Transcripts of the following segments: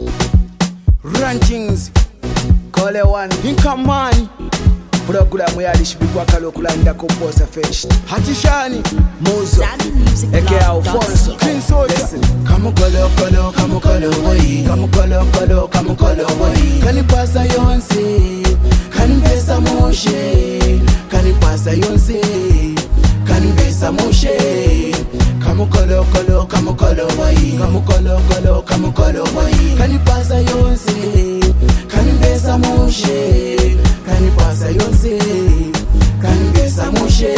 Ranchings Kole one Inkamani Programu yalishibikwa kalokulanda kuposa fesh Hatishani Mozo Eke Alfonso Clean Soldier Kamukolo kolo kamukolo boy Kamukolo kolo kamukolo boy Kanipasa yonse Kanipesa moshe Kanipasa yonse Kanipesa moshe Kamukolo kolo kamukolo boy Kamukolo kolo kamukolo boy Kanipasa yonse Kanipesa moshe Kanipasa yonse Kanipesa moshe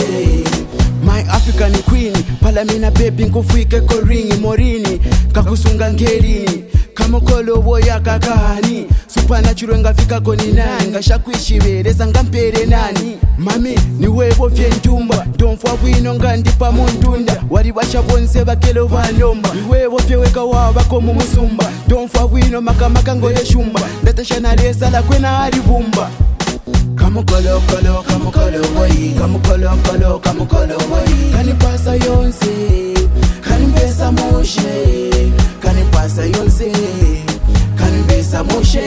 My African Queen Palamina baby nkufike koringi morini Kakusunga ngerini Kamukolo boya kakani Supernatural ngafika koni nani Ngashakwishibeleza ngampere nani Mami ni webo fye ntumba Donfwa bwino ngandipa mundunda Wari bashabonse bakelo banomba Ni webo fye weka wabako mumusumba Donfwa bwino makamaka ngole shumba Ndatasha na resa la kwena haribumba Kamukolo kolo kamukolo boy Kamukolo kolo kamukolo boy Kanipasa yonse Kanipesa moshe Kanipasa yonse Kanipesa moshe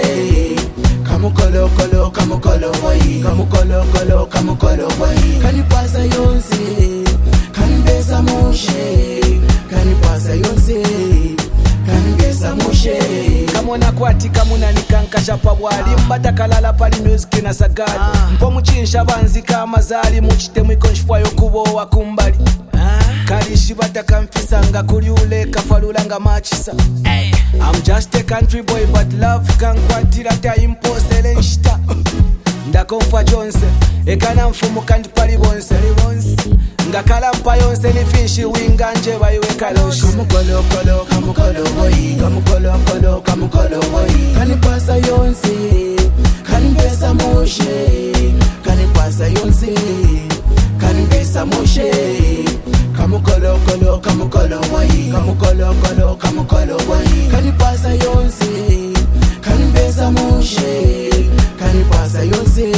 Kamukolo kolo kamukolo boy Kamukolo kolo kamukolo boy Kanipasa yonse Kanipesa moshe Kanipasa yonse Kanipesa moshe Kamona kwati kamuna nikanka chapa bwali Mbata kalala pali music na sagari Mpo muchinsha banzika amazali Muchitemu ikonshifwayo kubo wakumbali Kalishi bata kamfisa nga kuliule kafalula nga machisa I'm just a country boy but love kankwatira ta impose lenshita Ndakonfa jonse Ekana mfumu kandi pali bonse Nga kalampa yonse ni finshi winga nje bayiwe kaloshi Kamukolo kolo kamukolo boy Kamukolo kolo kamukolo boy Kanipasa yonse Kanipesa moshe Kanipasa yonse Kanipesa moshe Kamukolo kolo kamukolo boy Kamukolo kolo kamukolo boy Kanipasa yonse Kanipesa moshe Kanipasa yonse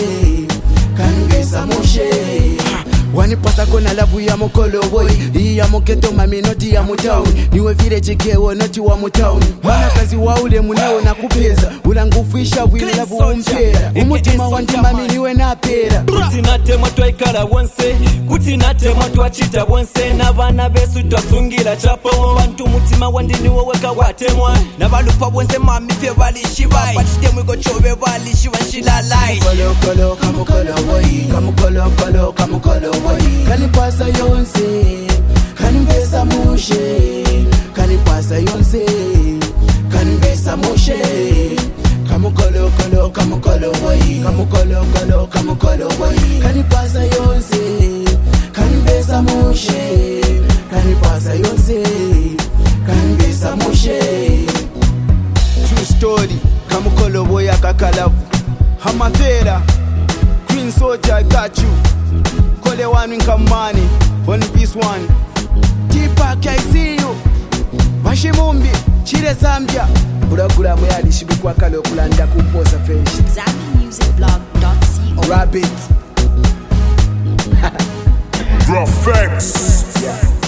Kanipesa moshe Wanipasa kona lavu ya mukolo boy Iya muketo mami noti ya mutaun Niwe vile jikewo noti wa mutaun Mana kazi wa ule muneo na kupeza Ulangufisha wile lavu umpera Umutima wanti mami niwe na pera Kutinate matu aikala wonse Kutinate matu achita wonse Na vana besu twasungira chapo Bantu mutima wandi niwe weka watemwa Na balupa wonse mami pe wali shiba Batite mwiko chobe wali shiva shilalai Kamukolo kolo kamukolo boy Kamukolo kolo kamukolo boy Kanipasa yonse Kanipesa moshe Kanipasa yonse Kanipesa moshe Kamukolo kolo kamukolo boy Kamukolo kolo kamukolo boy Kanipasa yonse Kanipesa moshe Kanipasa yonse Kanipesa moshe True story Kamukolo boy akakalavu Hamafera Queen Soldier I got you Kole one Inkamani One piece one T-Pack I see you Bashimumbi Chile Zambia Programu yalishibikwa kalokulanda kuposa fesh ZambiMusicBlog.co Rabbit The Facts. Yeah